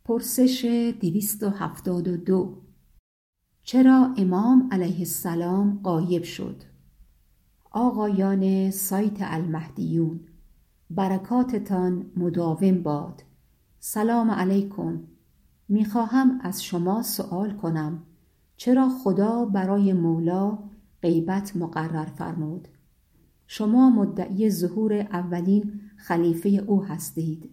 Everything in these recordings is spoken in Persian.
پرسش 272. چرا امام علیه السلام غایب شد؟ آقایان سایت المهدیون، برکاتتان مداوم باد. سلام علیکم. میخواهم از شما سؤال کنم چرا خدا برای مولا غیبت مقرر فرمود؟ شما مدعی ظهور اولین خلیفه او هستید.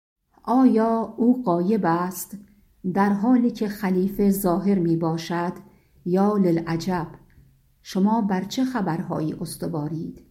آیا او غایب است در حالی که خلیفه ظاهر می باشد یا للعجب؟ شما بر چه خبرهایی استوارید؟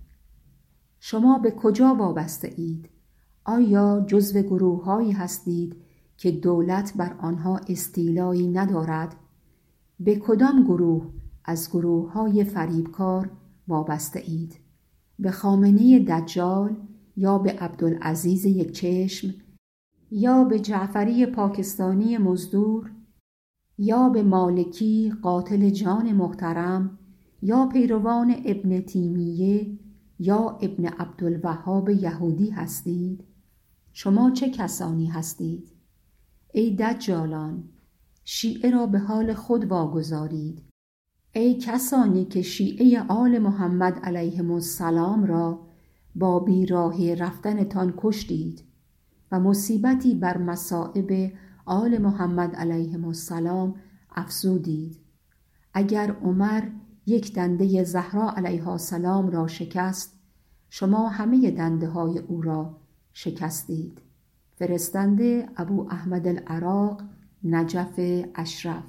شما به کجا وابسته اید؟ آیا جزو گروه‌هایی هستید که دولت بر آنها استیلایی ندارد؟ به کدام گروه از گروه‌های فریبکار وابسته اید؟ به خامنه دجال یا به عبدالعزیز یک چشم یا به جعفری پاکستانی مزدور یا به مالکی قاتل جان محترم یا پیروان ابن تیمیه یا ابن عبدالوهاب یهودی هستید؟ شما چه کسانی هستید؟ ای دجالان، شیعه را به حال خود واگذارید. ای کسانی که شیعه آل محمد علیهم السلام را با بیراهی رفتنتان کشتید و مصیبتی بر مصائب آل محمد علیهم السلام افزودید. اگر عمر یک دنده زهرا علیها السلام را شکست، شما همه دنده های او را شکستید. فرستنده ابو احمد العراق، نجف اشرف.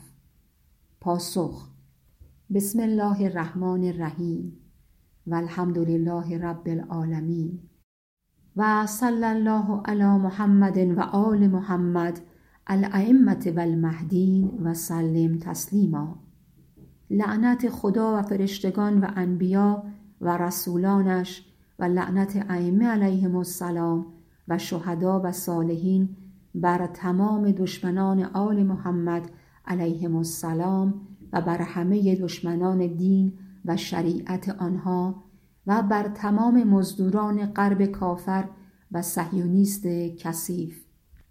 پاسخ: بسم الله الرحمن الرحیم و الحمد لله رب العالمین و صلی الله علی محمد و آل محمد الائمة و المهدین و سلم تسلیما. لعنت خدا و فرشتگان و انبیا و رسولانش و لعنت ائمه علیهم السلام و شهدا و صالحین بر تمام دشمنان آل محمد علیهم السلام و بر همه دشمنان دین و شریعت آنها و بر تمام مزدوران غرب کافر و صهیونیست کثیف.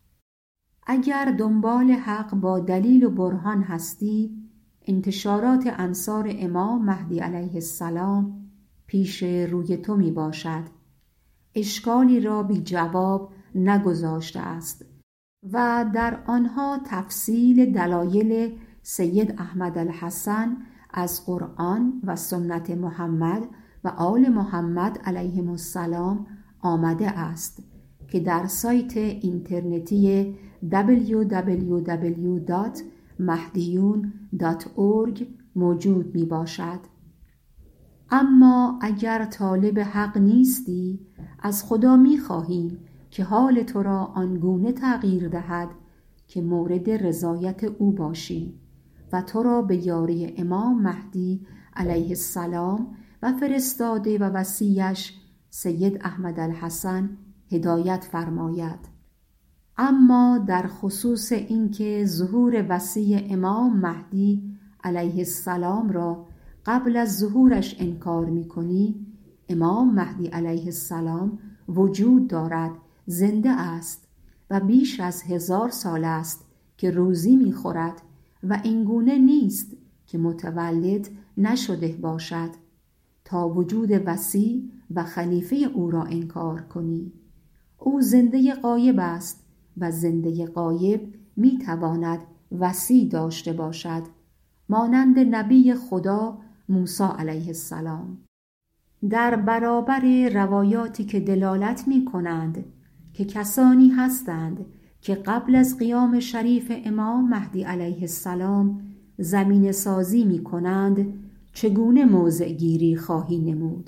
اگر دنبال حق با دلیل و برهان هستی، انتشارات انصار امام مهدی علیه السلام پیش روی تو می باشد. اشکالی را بی جواب نگذاشته است و در آنها تفصیل دلایل سید احمد الحسن از قرآن و سنت محمد و آل محمد علیهم السلام آمده است که در سایت اینترنتی www.mahdiyun.org موجود می باشد. اما اگر طالب حق نیستی، از خدا می خواهیم که حال تو را آنگونه تغییر دهد که مورد رضایت او باشی و تو را به یاری امام مهدی علیه السلام و فرستاده و وصیش سید احمد الحسن هدایت فرماید. اما در خصوص اینکه ظهور وصی امام مهدی علیه السلام را قبل از ظهورش انکار می‌کنی، امام مهدی علیه السلام وجود دارد، زنده است و بیش از 1000 سال است که روزی می‌خورد و اینگونه نیست که متولد نشده باشد تا وجود وصی و خلیفه او را انکار کنی. او زنده غایب است و زنده غایب می‌تواند وصی داشته باشد، مانند نبی خدا موسی علیه السلام. در برابر روایاتی که دلالت می‌کنند که کسانی هستند که قبل از قیام شریف امام مهدی علیه السلام زمین سازی می‌کنند، چگونه موضع گیری خواهی نمود؟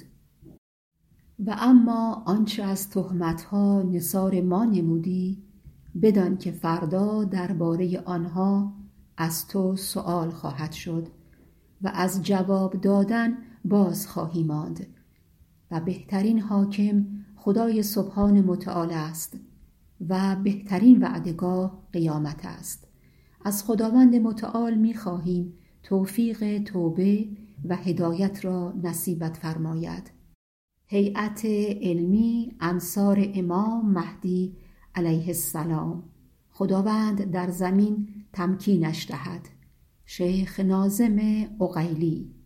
و اما آنچه از تهمت‌ها نثار ما نمودی، بدان که فردا درباره آنها از تو سؤال خواهد شد و از جواب دادن باز خواهی ماند و بهترین حاکم خدای سبحان متعال است و بهترین وعدگاه قیامت است. از خداوند متعال می خواهیم توفیق توبه و هدایت را نصیبت فرماید. هیئت علمی انصار امام مهدی علیه السلام. خداوند در زمین تمکینش دهد. شیخ ناظم عقیلی.